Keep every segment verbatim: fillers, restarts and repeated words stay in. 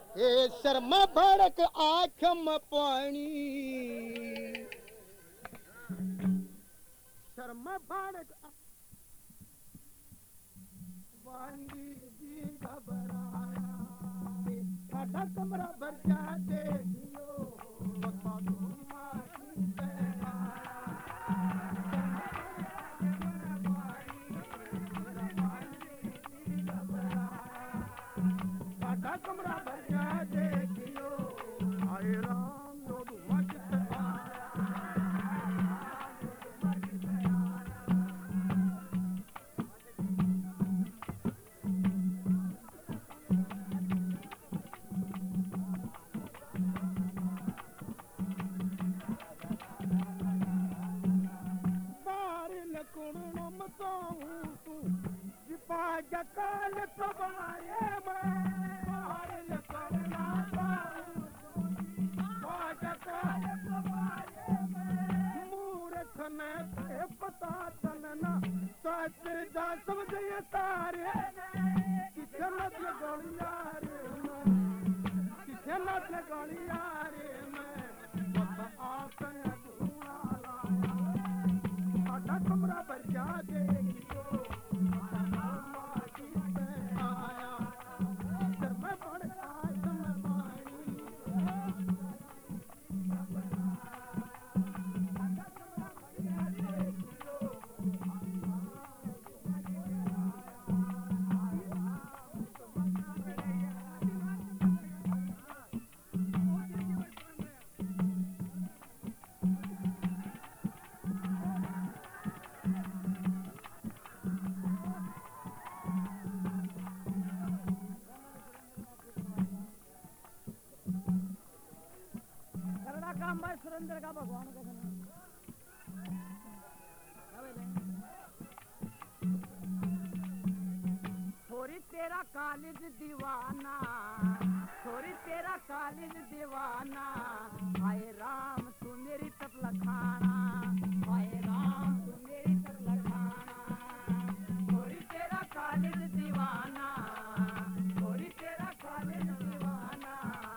ए शर्मा भड़क आँख में पानी शर्मा भड़क पानी जी घबराया साडा कमरा भर जा देखियो पता तुम्हारी साडा कमरा भर जा देखियो आए राम जो मच काल तुम्हारे मूर्ख ने पता चलना सच जा समझे तारे किसे नच गलिया रे किसे नच गलिया रे मैं आपन साडा कमरा भर जा देखियो सुरेंद्र का भगवान का छोरी तेरा कॉलेज दीवाना छोरी तेरा कॉलेज दीवाना हाय राम तू मेरी तप लखाना हाय राम तू मेरी तप लखाना छोरी तेरा कॉलेज दीवाना छोरी तेरा कॉलेज दीवाना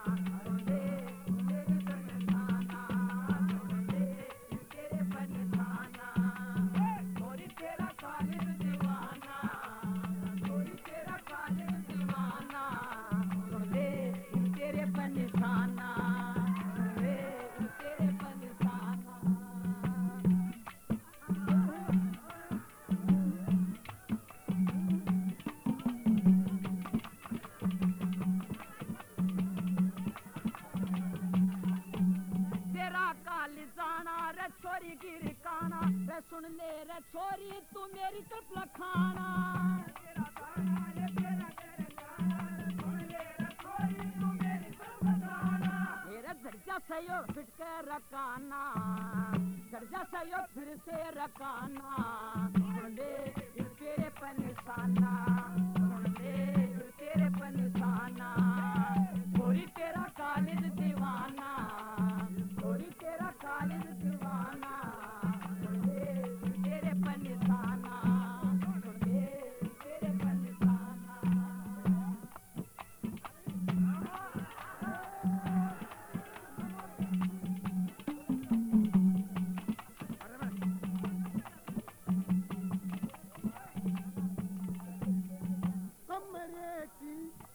छोरी गिर काना रे सुन ले रे छोरी तू मेरी तरफ लखाना मेरा दर्जा सयो फिट के रकाना दर्जा सयो फिर से रकाना सुन ले तेरे पर निशाना सुन ले तेरे पर निशाना